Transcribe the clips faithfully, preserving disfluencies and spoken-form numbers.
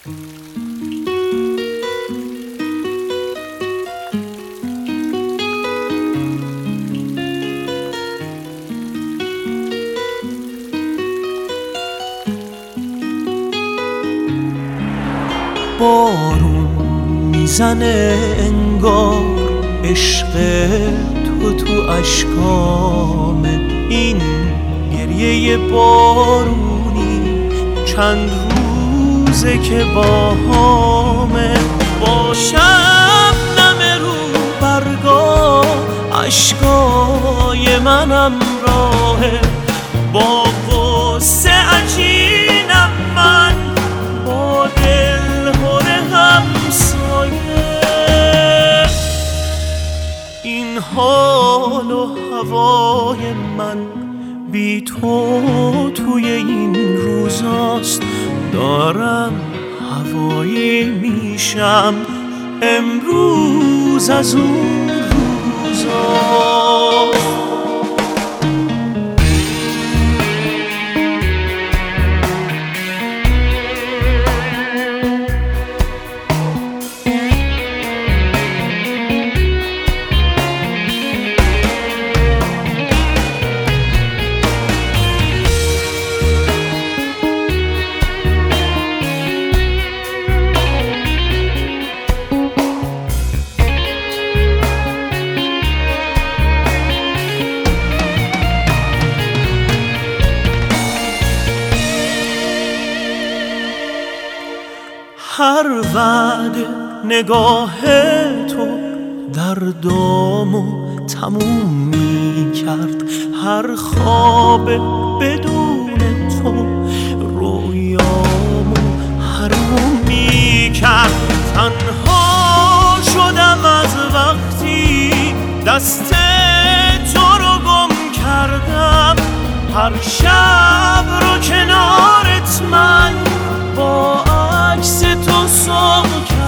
بارون میزنه انگار عشق تو تو اشکامه، این گریه بارونی چند روزه که باهامه. با شبنم رو برگا اشکای منم راهه، با غصه عجینم من با دل هر همسایه. این حال و هوای من بی تو توی این روزاست، دارم هوایی میشم امروز از اون روزاست. هر وعده نگاه تو دردامو تموم می کرد، هر خواب بدون تو رویامو حروم می کرد. تنها شدم از وقتی دست تو رو گم کردم، هر شب رو کنارت من با عکس تو سام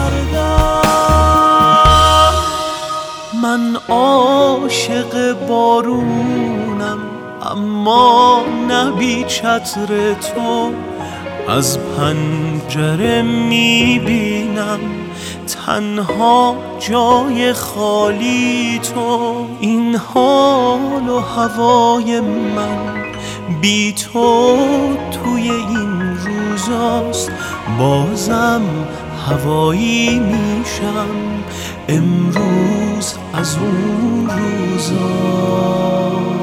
کردم. من عاشق بارونم اما نه بی چتر تو، از پنجره میبینم تنها جای خالی تو. این حال و هوای من بی تو توی این روزاست، بازم هوایی میشم امروز از اون روزا.